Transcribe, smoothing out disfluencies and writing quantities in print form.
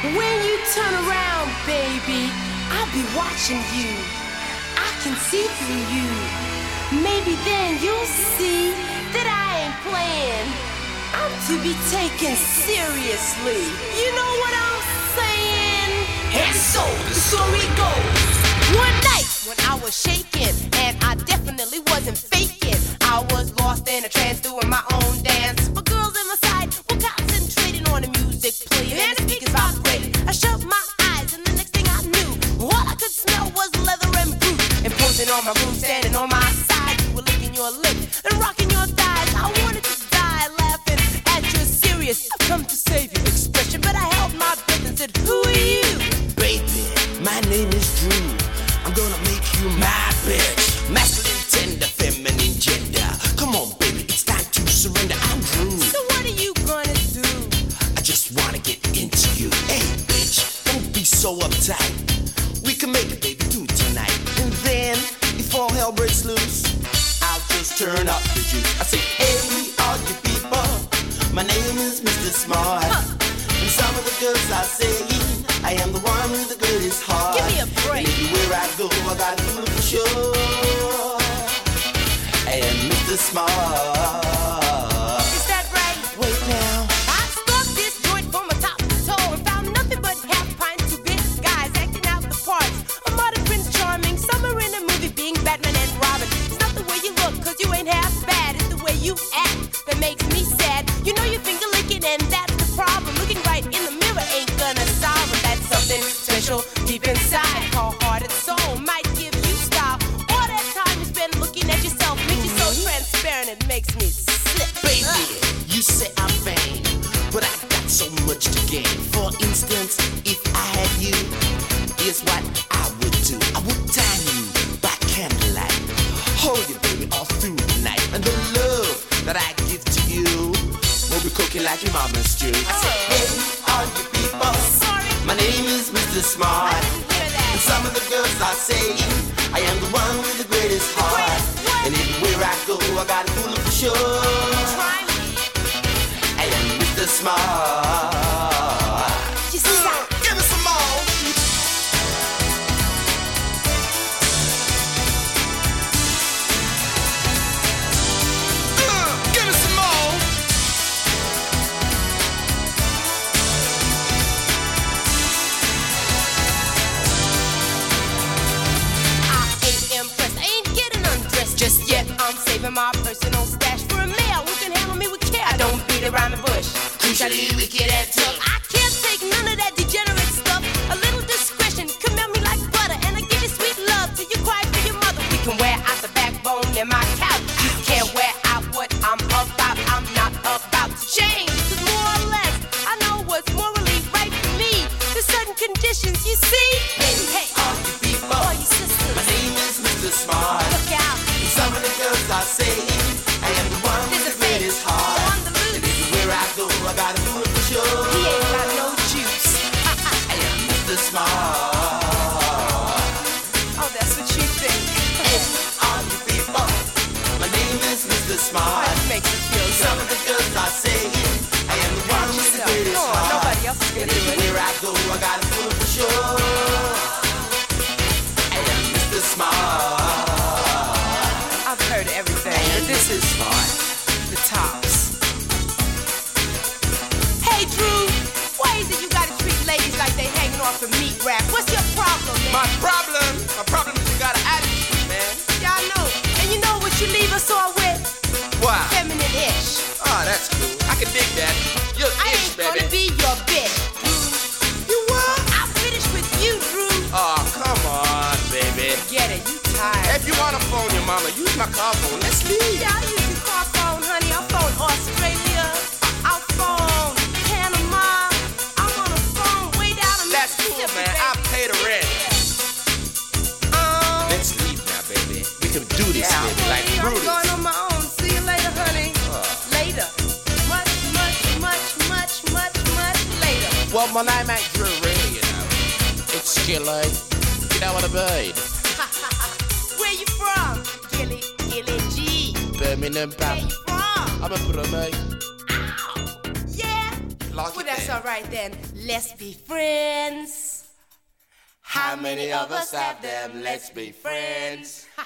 When you turn around, baby, I'll be watching you. I can see through you. Maybe then you'll see that I ain't playing. I'm to be taken seriously. You know what I'm saying? And so the story goes. One night when I was shaking, and I definitely wasn't faking. I was lost in a trance doing my own dance. But girls in my side were concentrating on the music playing and the speakers vibrating. I shut my eyes and the next thing I knew, all I could smell was leather and brute. Imposing on my room, standing on my side. You were licking your lips and rocking your thighs. I wanted to die laughing at your serious "I've come to save you" expression, but I held my breath and said, who are you? Baby, my name is Drew. I'm gonna make you my bitch. Masculine, tender, feminine, gender. Come on, baby, it's time to surrender. I'm Drew. So what are you gonna do? I just wanna get into you. Hey, bitch, don't be so uptight. We can make it, baby, do it tonight. And then, if all hell breaks loose, I'll just turn up the juice. I say, hey, all you people, my name is Mr. Smart. And some of the girls are saying, I am the one with the greatest heart. Give me a break. And everywhere I go, I got to do it for sure. I am Mr. Smart. Is that right? Wait now. I stalked this joint from a top to toe and found nothing but half pints, two big guys acting out the parts. A modern Prince Charming, summer in a movie being Batman and Robin. It's not the way you look, cause you ain't half bad. It's the way you act that makes me sad. You know you're finger licking and that's the problem. Looking right in the mirror ain't gonna solve it. That's something special deep inside. Cold-hearted soul might give you style. All that time you spend looking at yourself makes you so transparent it makes me slip. Baby, you say I'm vain, but I got so much to gain. For instance, if I had you, here's what I would do. I would tie you by candlelight, hold you, baby, all through the night. And the love that I give to you will be cooking like your mama's stew. I say, hey, all you people, my name is Mr. Smart. And some of the girls are saying, I am the one with the greatest heart. And everywhere I go, I got a fool for sure. I am Mr. Smart. You see that? Give me some more. Give me some more. I ain't impressed, I ain't getting undressed just yet. I'm saving my personal stash for a male who can handle me with care. I don't beat around the bush. Crucially wicked and tough. I can't take none of that degenerate stuff. A little discretion can melt me like butter, and I give you sweet love till you cry for your mother. We can wear out the backbone in my couch. You can't wear out what I'm about. I'm not about to change. 'Cause more or less, I know what's morally right for me. There's certain conditions, you see. Hey, All you people, all you sisters, my name is Mr. Smart. look out. And some of the girls are saying, I am the one with the greatest heart. On the loose. And everywhere I go, I got a fool for sure. He ain't got no juice. I am Mr. Smart. Oh, that's what you think. All you people, my name is Mr. Smart. That makes it feel Some good. of the girls are saying, I am the one with the Yourself. greatest Come on, heart. nobody else is And gonna do it. everywhere I go, I got a fool for sure. I am Mr. Smart. I've heard everything, but this is Smart. the tops. Hey, Drew, why is it you gotta treat ladies like they hanging off a meat rack? What's your problem, man? My problem is you got an attitude, man. Yeah, I know. And you know what you leave us all with? Why? Feminine-ish. Oh, that's cool. I can dig that. You're I ish, ain't baby. gonna be your bitch, Drew. You what? I'm finished with you, Drew. Oh, come on, baby. Get it, you tired. If you wanna phone your mama, use my car phone. Let's leave. Yeah, I use your car phone, honey. I'll phone Australia. I'll phone Panama. I'm on a phone way down in That's cool, Mississippi, man. baby. I'll pay the rent. Let's leave now, baby. We can do this, baby, like I'm Brutus. going on my own. See you later, honey. Later. Much, much, much, much, much, much later. Well, my name ain't Drew Ray, you know. It's Skilly. You know what I mean? Where you from? Gilly G. Birmingham, Where pal. you from? I'm a brummy. Ow. Yeah. Lock Well, it that's then. all right then. Let's be friends. How many of us have them? Let's be friends. Ha